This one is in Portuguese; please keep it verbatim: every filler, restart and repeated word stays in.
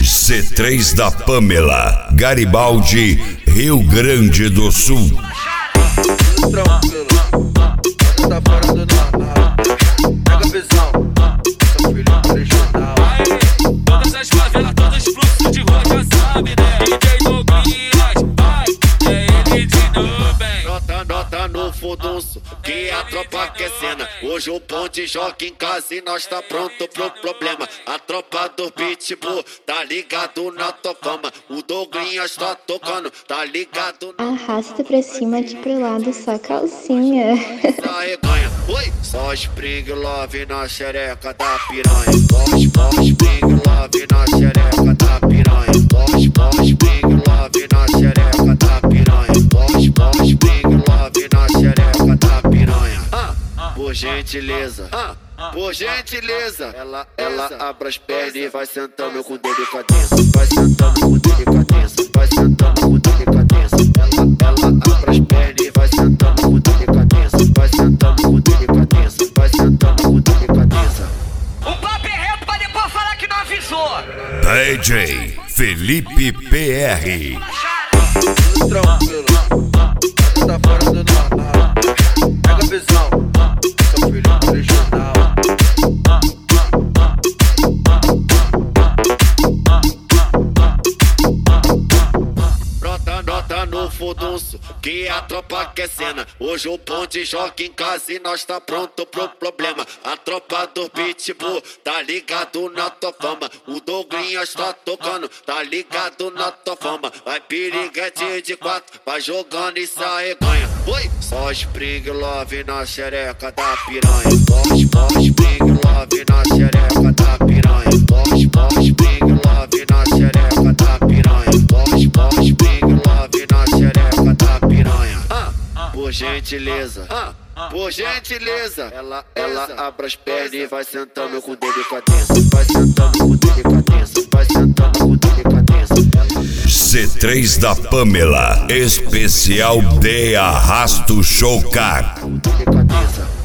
C três da Pamela, Garibaldi, Rio Grande do Sul. Tranquilo, tá fora do normal. Pega a visão, seu filho original. Todas as favelas, todos os fluxos de rua já sabe, né? D J Douglas, vai, é ele de Nubem. Nota, nota no furdunço, que a tropa quer cena. Hoje o Ponte joga em casa e nós tá pronto pro problema. A tropa do Pitbull tá ligado na tocama. O Douglinhas tá tocando, tá ligado na... Arrasta pra cima, aqui pro lado, só calcinha. Reganha. Oi, só Spring Love na xereca da piranha. Boss, boss, Spring Love na xereca da piranha. Boss, boss, Spring Love na xereca da piranha. Boss, boss, Spring Love na xereca da piranha. Ah, por gentileza, ah, por gentileza. Ela, ela abre as pernas e vai sentando com delicadeza. Vai sentando com delicadeza. Vai sentando com delicadeza. Ela, ela abre as pernas e vai sentando com delicadeza. Vai sentando com delicadeza. Vai sentando com delicadeza. O papo é reto pra depois falar que não avisou. D J Felipe P R. Tranquilo, tá fora do normal. Pega a visão, seu filho original. Nota, nota no furdunço, que a tropa quer cena. Hoje o Ponte joga em casa e nós tá pronto pro problema. A tropa do Pitbull tá ligado na tua fama. O Douglinhas tá tocando, tá ligado na tua fama. Vai piriguete de quatro, vai jogando e sai ganha. Oi, só Spring Love na xereca da piranha. Boss, boss, Spring Love na xereca da piranha. Boss, boss, Spring Love na xereca da piranha. Boss, boss, Spring Love na xereca da piranha. Ah, por gentileza, ah, por gentileza. Ela, ela abre as pernas e vai sentando com delicadeza. Vai sentando com delicadeza. Vai sentando com delicadeza. C três da Pamela, especial de Arrasto Showcar. Com delicadeza.